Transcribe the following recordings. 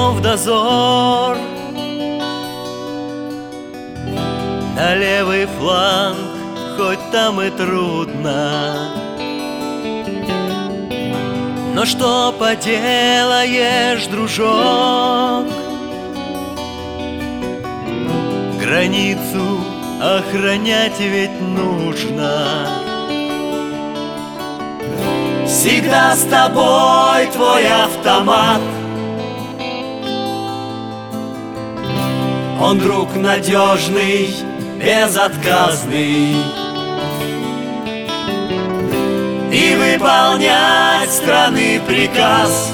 идем в дозор на левый фланг, хоть там и трудно. Но что поделаешь, дружок, границу охранять ведь нужно. Всегда с тобой твой автомат, он друг надежный, безотказный. И выполнять страны приказ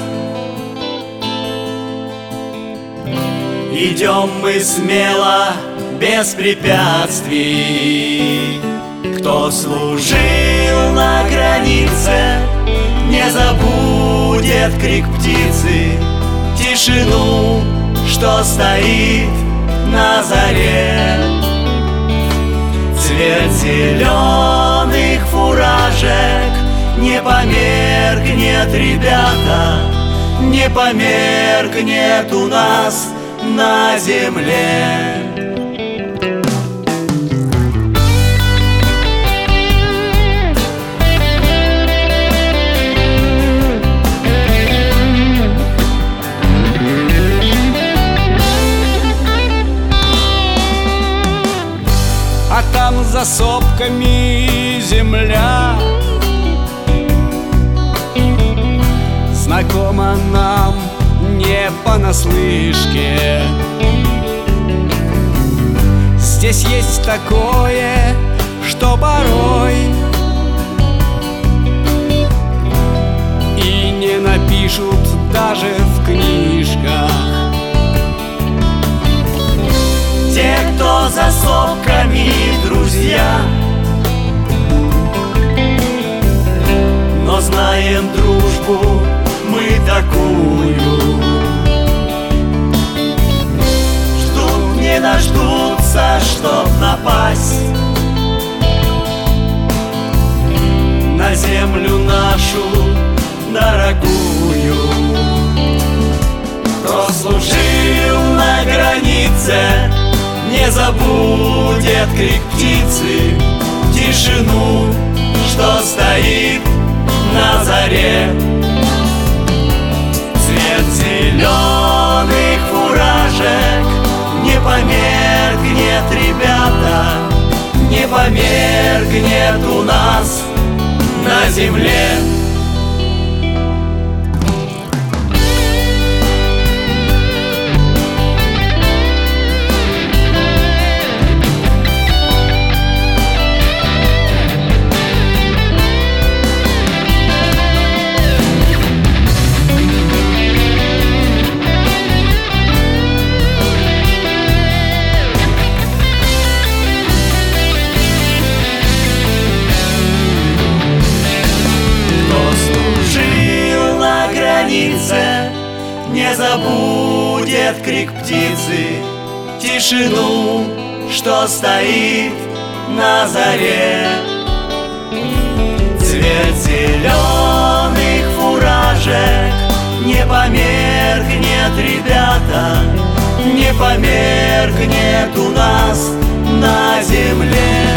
идем мы смело, без препятствий. Кто служил на границе, не забудет крик птицы, тишину, что стоит на заре. Цвет зеленых фуражек не померкнет, ребята, не померкнет у нас на земле. А там за сопками земля знакома нам не понаслышке. Здесь есть такое, что порой и не напишут даже в книжках. Те, кто за сопками, друзья, но знаем дружбу мы такую. Ждут, не дождутся, чтоб напасть на землю нашу дорогую. Кто служил на границе, не забудет крик птицы, тишину, что стоит на заре. Цвет зеленых фуражек не померкнет, ребята, не померкнет у нас на земле. Не забудет крик птицы, тишину, что стоит на заре. Цвет зеленых фуражек не померкнет, ребята, не померкнет у нас на земле.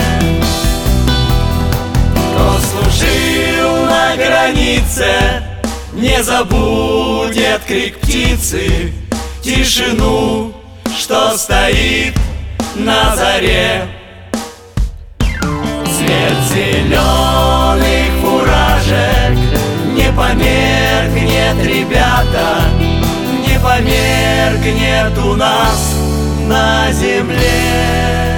Кто служил на границе, не забудет крик птицы, тишину, что стоит на заре. Цвет зеленых фуражек не померкнет, ребята, не померкнет у нас на земле.